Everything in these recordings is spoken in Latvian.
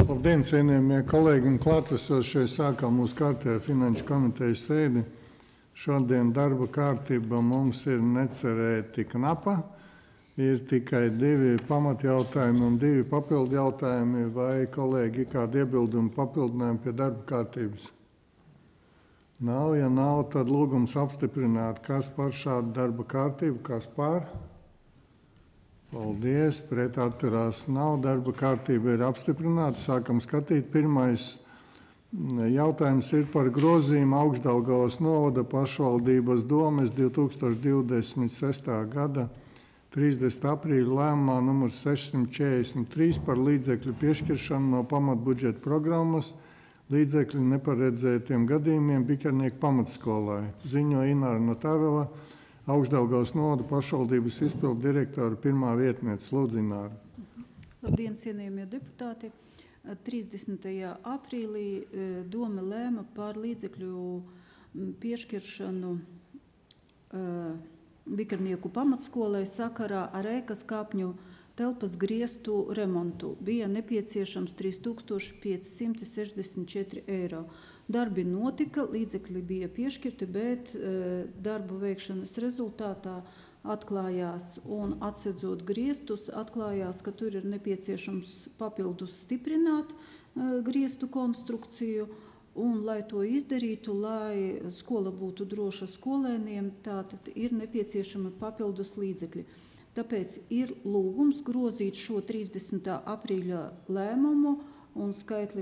Labdien, cienījamie kolēģi un klātesošie, sākām mūsu kārtējā finanšu komitejas sēdi. Šodien darba kārtība mums ir necerēti knapa. Ir tikai 2 pamatjautājumi un 2 papildu jautājumi. Vai kolēģi ir kādi iebildumi papildinājumi pie darba kārtības? Nav, ja nav, tad lūgums apstiprināt, kas par šādu darba kārtību, kas par? Paldies, pret atturās nav, darba kārtība ir apstiprināta. Sākam skatīt. Pirmais jautājums ir par grozījumu Augšdaugavas novada pašvaldības domes 2026. gada 30. aprīļa lēmumā numur 643 par līdzekļu piešķiršanu no pamatbudžeta programmas līdzekļu neparedzētiem gadījumiem Bikarnieku pamatskolai. Ziņo Ināra Notārova, Augšdaugavas novada pašvaldības izpildu direktora pirmā vietniece. Lūdzu, Ināra. Labdien, cienījamie deputāti! 30. aprīlī doma lēma par līdzekļu piešķiršanu Bikarnieku pamatskolai sakarā ar ēkas kāpņu telpas griestu remontu. Bija nepieciešams 3564 eiro. Darbi notika, līdzekļi bija piešķirti, bet darbu veikšanas rezultātā atklājās un atsedzot griestus, atklājās, ka tur ir nepieciešams papildus stiprināt griestu konstrukciju. Un, lai to izdarītu, lai skola būtu droša skolēniem, tātad ir nepieciešama papildus līdzekļi. Tāpēc ir lūgums grozīt šo 30. aprīļa lēmumu un skaitli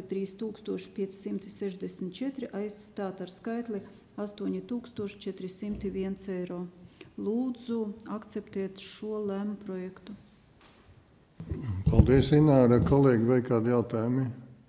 3564 aizstāt ar skaitli 8401 eiro. Lūdzu, akceptēt šo lēmumu projektu. Paldies, Ināra. Kolēģi, vai kādi jautājumi?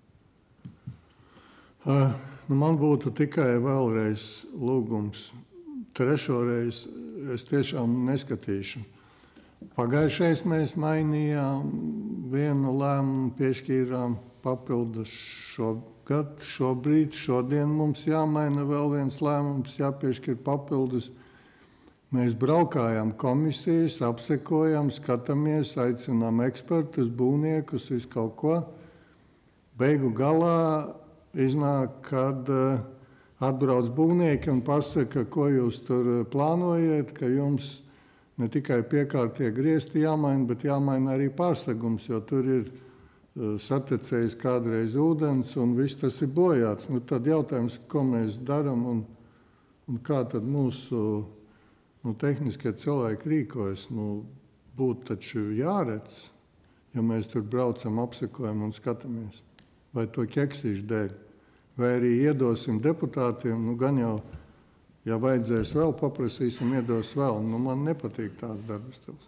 Man būtu tikai vēlreiz lūgums. Trešo reizi es tiešām neskatīšu. Pagājušais mēs mainījām vienu lēmumu, piešķīrām papildus šogad. Šodien mums jāmaina vēl viens lēmums, jāpiešķir papildus. Mēs braukājām komisijas, apsekojam, skatāmies, aicinām ekspertus, būvniekus, visu kaut ko. Beigu galā iznāk, kad atbrauc būvnieki un pasaka, ko jūs tur plānojat, ka jums ne tikai piekārtie griezti jāmaina, bet jāmaina arī pārsegums, jo tur ir satecējis kādreiz ūdens un viss tas ir bojāts. Tad jautājums, ko mēs darām un kā tad mūsu tehniskie cilvēki rīkojas. Būtu taču jāredz, ja mēs tur braucam, apsekojam un skatāmies. Vai to ķeksīšu dēļ, vai arī iedosim deputātiem, gan jau, ja vajadzēs vēl, paprasīsim, iedos vēl. Man nepatīk tāds darba stils.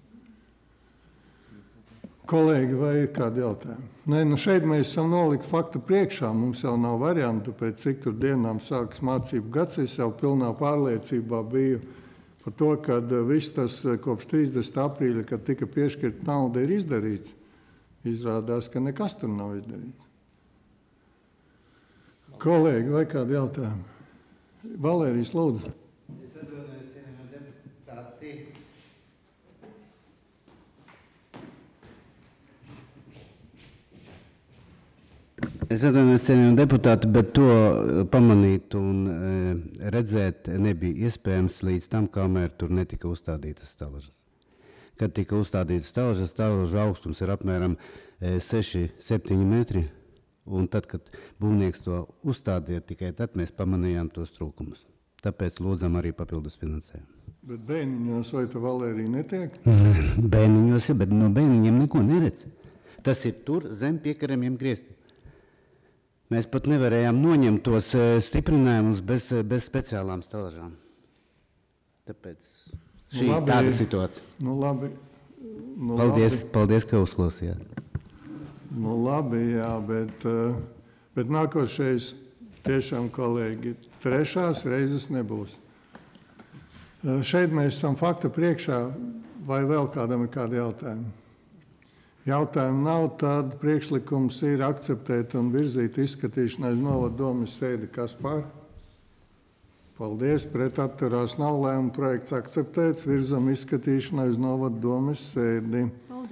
Kolēģi, vai ir kādi jautājumi? Nē, šeit mēs esam nolika faktu priekšā, mums jau nav variantu, pēc cik tur dienām sākas mācību gads, es jau pilnā pārliecībā biju par to, ka viss tas kopš 30. aprīļa, kad tika piešķirta nauda, ir izdarīts. Izrādās, ka nekas tur nav izdarīts. Kolēģi, vai kādi jautājumi? Valērijas, lūdzu. Es atvainojos, cienījamie deputāti. Es atvainojos, cienījamie deputāti, bet to pamanīt un redzēt nebija iespējams līdz tam, kamēr tur netika uzstādītas stalžas. Kad tika uzstādītas stalžas, stalžu augstums ir apmēram 6-7 metri. Un tad, kad būvnieks to uzstādīja, tikai tad mēs pamanījām tos trūkumus. Tāpēc lūdzam arī papildus finansējumu. Bet bēniņos vai tu, Valērija, netiek? Bēniņos, ja, bet no bēniņiem neko neredz. Tas ir tur zem piekaramiem grieztiem. Mēs pat nevarējām noņemt tos stiprinājumus bez speciālām stalžām. Tāpēc šī tāda situācija. Labi. Paldies, ka uzklausījāt. Labi, jā, bet nākošais tiešām, kolēģi, trešās reizes nebūs. Šeit mēs esam fakta priekšā, vai vēl kādam ir kādi jautājumi? Jautājumu nav, tad priekšlikums ir akceptēt un virzīt izskatīšanai uz novada domes sēdi. Kas par? Paldies, pret atturās nav, lēmuma projekts akceptēts, virzam izskatīšanai uz novada domes sēdi. Paldies.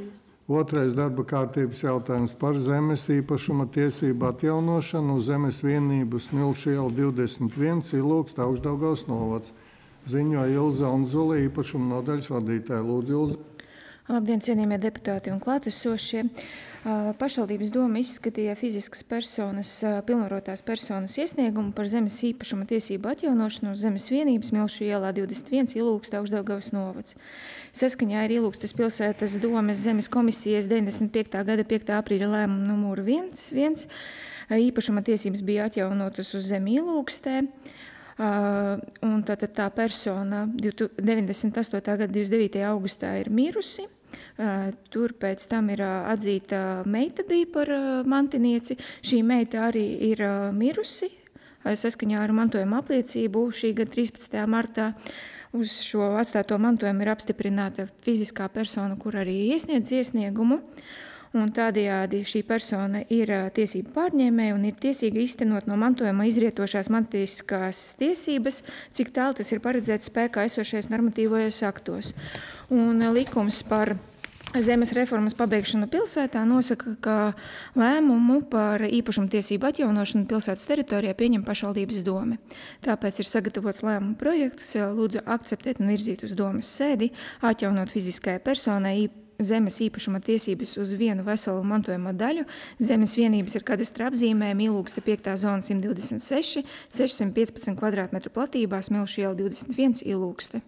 Otrais darba kārtības jautājums par zemes īpašuma tiesību atjaunošanu uz zemes vienību Smilšu iela 21 Ilūksta Augšdaugavas novads. Ziņoja Ilze Onzule, īpašuma nodaļas vadītāja. Lūdzu, Ilze. Labdien, cienījamie deputāti un klātesošie. Pašvaldības doma izskatīja fiziskas personas, pilnvarotās personas iesniegumu par zemes īpašuma tiesību atjaunošanu uz zemes vienības Smilšu ielā 21 Ilūksta Augšdaugavas novads. Saskaņā ar Ilūkstas pilsētas domes zemes komisijas 95. gada 5. aprīļa lēmumu numuru 1 īpašuma tiesības bija atjaunotas uz zemi Ilūkstē. Un tātad tā persona 98. gada 29. augustā ir mirusi. Tur pēc tam ir atzīta meita bija par mantinieci. Šī meita arī ir mirusi saskaņā ar mantojuma apliecību šī gada 13. martā. Uz šo atstāto mantojumu ir apstiprināta fiziskā persona, kur arī iesniedz iesniegumu. Un tādējādi šī persona ir tiesību pārņēmēja un ir tiesīga īstenot no mantojuma izrietošās mantiskās tiesības, cik tālu tas ir paredzēts spēkā esošais normatīvajos aktos. Un likums par zemes reformas pabeigšanu pilsētā nosaka, ka lēmumu par īpašumtiesību atjaunošanu pilsētas teritorijā pieņem pašvaldības dome. Tāpēc ir sagatavots lēmuma projekts, lūdzu akceptēt un virzīt uz domes sēdi, atjaunot fiziskajai personai zemes īpašuma tiesības uz vienu veselu mantojuma daļu. Zemes vienības ir kadastra apzīmējumi Ilūksta 5. zona 126, 615 kvadrātmetru platībā, Smilšu iela 21 Ilūkste.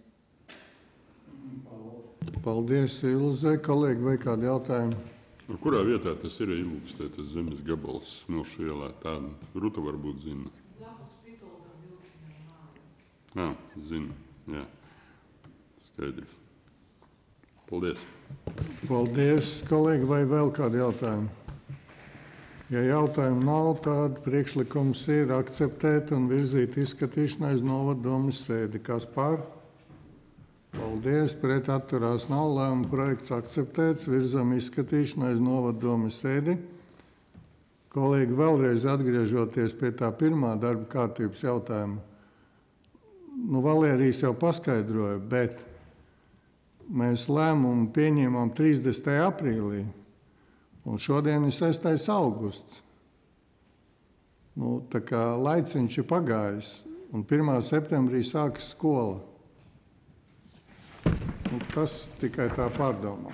Paldies, Ilze. Kolēģi, vai kādi jautājumi? Kurā vietā tas ir Ilūkstē, tas zemes gabals Smilšu ielā? Tā Ruta varbūt zina. Zina, jā. Skaidrs. Paldies. Paldies, kolēģi, vai vēl kādi jautājumi? Ja jautājumu nav, tad priekšlikums ir akceptēt un virzīt izskatīšanai uz novada domes sēdi. Kas par? Paldies, pret atturās nav, lēmuma projekts akceptēts, virzam izskatīšanai uz novada domes sēdi. Kolēģi, vēlreiz atgriežoties pie tā pirmā darba kārtības jautājuma. Valērijas jau paskaidroja, bet mēs lēmumu pieņēmām 30. aprīlī, un šodien ir 6. augusts. Tā kā laiciņš ir pagājis, un 1. septembrī sākas skola. Tas tikai tā pārdomā.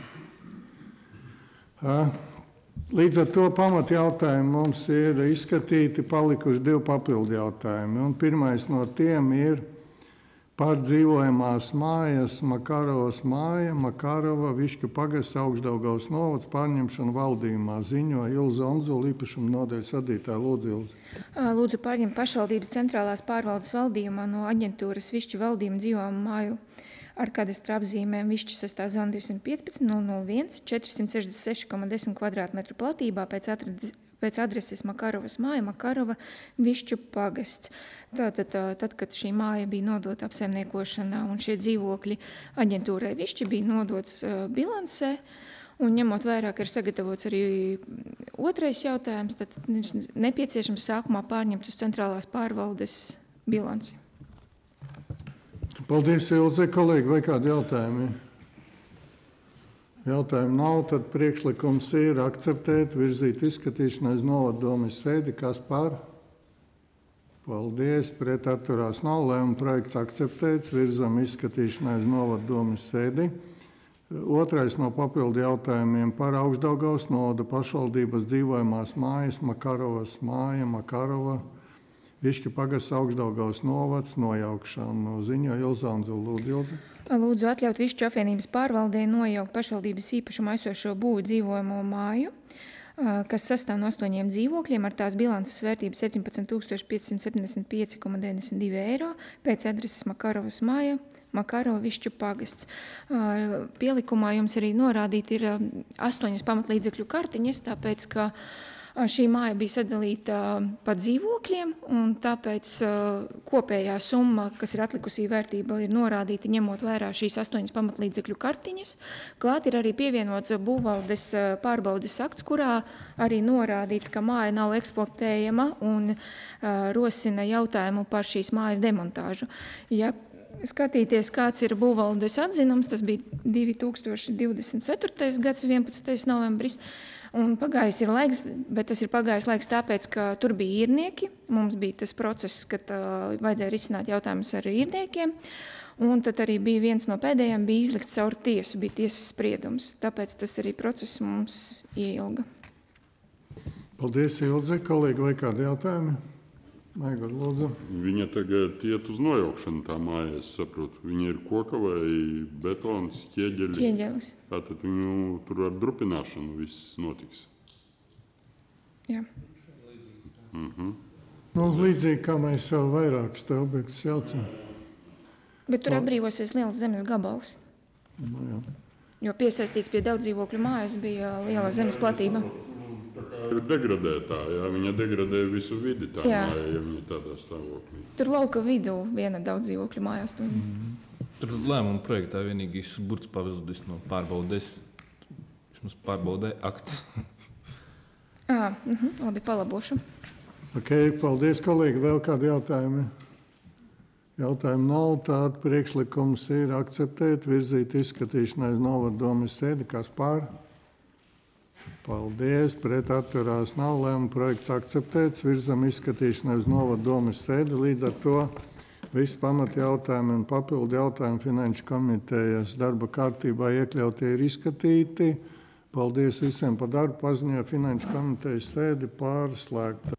Līdz ar to pamat jautājumi mums ir izskatīti, palikuši 2 papildu jautājumi. Un pirmais no tiem ir par dzīvojamās mājas Makarovas māja, Makarova, Višķu pagasts, Augšdaugavas novads pārņemšanu valdījumā. Ziņo Ilze Onzule, īpašuma nodaļas vadītāja. Lūdzu, Ilze. Lūdzu pārņemt pašvaldības centrālās pārvaldes valdījumā no aģentūras Višķu valdījuma dzīvojamu māju ar kadastra apzīmēm Višķu 6. zona 215 001 466,10 kvadrātmetru platībā pēc adreses Makarovas māja, Makarova, Višķu pagasts. Tad, kad šī māja bija nodota apsaimniekošanā un šie dzīvokļi aģentūrai Višķi bija nodots bilansē, un ņemot vērā, ka ir sagatavots arī otrais jautājums, tad nepieciešams sākumā pārņemt uz centrālās pārvaldes bilanci. Paldies, Ilze. Kolēģi, vai kādi jautājumi? Jautājumu nav, tad priekšlikums ir akceptēt, virzīt izskatīšanai uz novada domes sēdi. Kas par? Paldies, pret atturās nav, lēmuma projekts akceptēts, virzam izskatīšanai uz novada domes sēdi. Otrais no papildu jautājumiem par Augšdaugavas novada pašvaldības dzīvojamās mājas, Makarovas māja, Makarova, Višķu pagasts, Augšdaugavas novads nojaukšanu. Ziņo Ilze Onzule. Lūdzu, Ilze. Lūdzu atļaut Višķu apvienības pārvaldē nojaukt pašvaldības īpašumu esošo būvu dzīvojamo māju, kas sastāv no 8 dzīvokļiem ar tās bilances vērtību 17 575,92 eiro pēc adreses Makarovas māja, Makarova, Višķu pagasts. Pielikumā jums arī norādīti ir 8 pamatlīdzekļu kartiņas, tāpēc, ka šī māja bija sadalīta pa dzīvokļiem, un tāpēc kopējā summa, kas ir atlikusī vērtība, ir norādīta ņemot vērā šīs 8 pamatlīdzekļu kartiņas. Klāt ir arī pievienots būvvaldes pārbaudes akts, kurā arī norādīts, ka māja nav eksploatējama un rosina jautājumu par šīs mājas demontāžu. Ja skatīties, kāds ir būvvaldes atzinums. Tas bija 2024. gads, 11. novembris. Un pagājis ir laiks, bet tas ir pagājis laiks tāpēc, ka tur bija īrnieki. Mums bija tas process, kad vajadzēja risināt jautājumus ar īrniekiem. Un tad arī bija viens no pēdējiem, bija izlikts caur tiesu, bija tiesas spriedums. Tāpēc tas arī process mums ieilga. Paldies, Ilze. Kolēģi, vai kādi jautājumi? Aigar, lūdzu. Viņa tagad iet uz nojaukšanu tā māja, es saprotu. Viņa ir koka vai betons, ķieģeļi? Ķieģelis. Tātad viņu tur ar drupināšanu viss notiks. Jā. Nu, līdzīgi kā mēs jau vairākus te objektus jaucam. Bet tur atbrīvosies liels zemes gabals. Nu, jā. Jo piesaistīts pie daudz dzīvokļu mājas bija liela zemes platība. Ir degradētā, jā, viņa degradē visu vidi tā Jā. māja, ja viņa tādā stāvoklī. Tur lauka vidū viena daudz dzīvokļu mājās. Tur lēmuma projektā vienīgais burts pazudis no pārbaudes. Vismaz pārbaudē akts. Labi, palabošu. Ok, paldies, kolēģi. Vēl kādi jautājumi? Jautājumu nav. Tātad priekšlikums ir akceptēt, virzīt izskatīšanai uz novadu domes sēdi. Kas pār? Paldies. Pret atturās nav. Lēmuma projekts akceptēts. Virzam izskatīšanai uz novadu domes sēdi. Līdz ar to visi pamati jautājumi un papildu jautājumi Finanšu komitejas darba kārtībā iekļautie ir izskatīti. Paldies visiem par darbu. Paziņoju Finanšu komitejas sēdi pārslēgta.